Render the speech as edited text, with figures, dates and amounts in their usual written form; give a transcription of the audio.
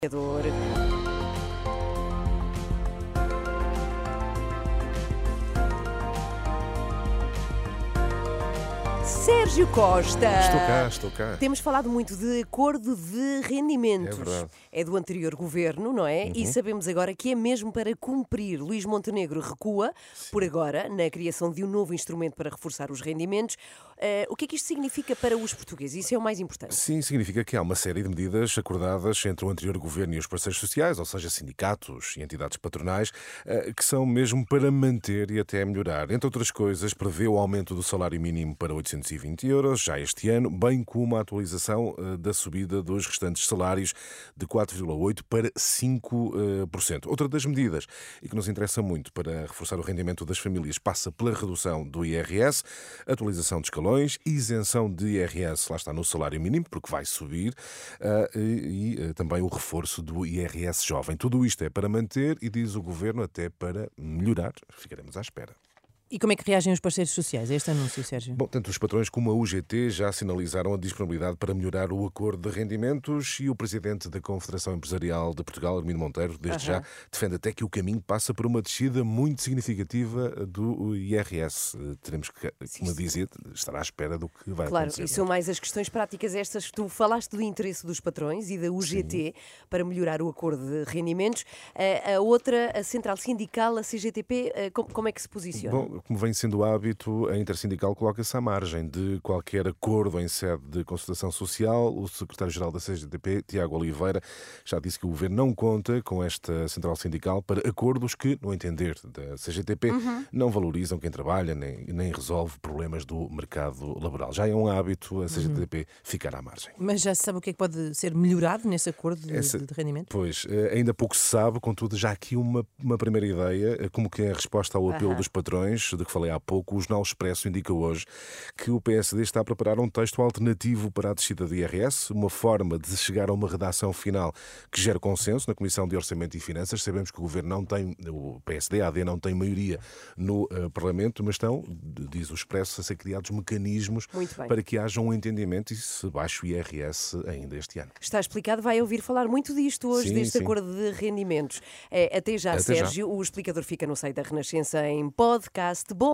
Vereador. Sérgio Costa. Estou cá. Temos falado muito de acordo de rendimentos. É verdade. É do anterior governo, não é? E sabemos agora que é mesmo para cumprir. Luís Montenegro recua, por agora, na criação de um novo instrumento para reforçar os rendimentos. O que é que isto significa para os portugueses? Isso é o mais importante. Sim, significa que há uma série de medidas acordadas entre o anterior governo e os parceiros sociais, ou seja, sindicatos e entidades patronais, que são mesmo para manter e até melhorar. Entre outras coisas, prevê o aumento do salário mínimo para 820 euros já este ano, bem como a atualização da subida dos restantes salários de 4,8% para 5%. Outra das medidas, e que nos interessa muito para reforçar o rendimento das famílias, passa pela redução do IRS, atualização de escalões, isenção de IRS, lá está, no salário mínimo, porque vai subir, e também o reforço do IRS jovem. Tudo isto é para manter e, diz o Governo, até para melhorar. Ficaremos à espera. E como é que reagem os parceiros sociais a este anúncio, Sérgio? Bom, tanto os patrões como a UGT já sinalizaram a disponibilidade para melhorar o acordo de rendimentos e o presidente da Confederação Empresarial de Portugal, Armindo Monteiro, desde já defende até que o caminho passa por uma descida muito significativa do IRS. Teremos que, como dizia, estar à espera do que vai Claro, acontecer. e são mais as questões práticas estas que tu falaste do interesse dos patrões e da UGT para melhorar o acordo de rendimentos. A outra, a Central Sindical, a CGTP, como é que se posiciona? Bom, como vem sendo hábito, a Intersindical coloca-se à margem de qualquer acordo em sede de consultação social. O secretário-geral da CGTP, Tiago Oliveira, já disse que o governo não conta com esta central sindical para acordos que, no entender da CGTP, não valorizam quem trabalha nem resolve problemas do mercado laboral. Já é um hábito a CGTP ficar à margem. Mas já se sabe o que é que pode ser melhorado nesse acordo de rendimento? Pois, ainda pouco se sabe, contudo, já aqui uma primeira ideia, como que é a resposta ao apelo dos patrões, de que falei há pouco. O Jornal Expresso indica hoje que o PSD está a preparar um texto alternativo para a descida do IRS, uma forma de chegar a uma redação final que gere consenso na Comissão de Orçamento e Finanças. Sabemos que o Governo não tem, o PSD, a AD, não tem maioria no Parlamento, mas estão, diz o Expresso, a ser criados mecanismos para que haja um entendimento e se baixe o IRS ainda este ano. Está explicado, vai ouvir falar muito disto hoje, deste acordo de rendimentos. Até já, Sérgio. O explicador fica no site da Renascença em podcast. Bom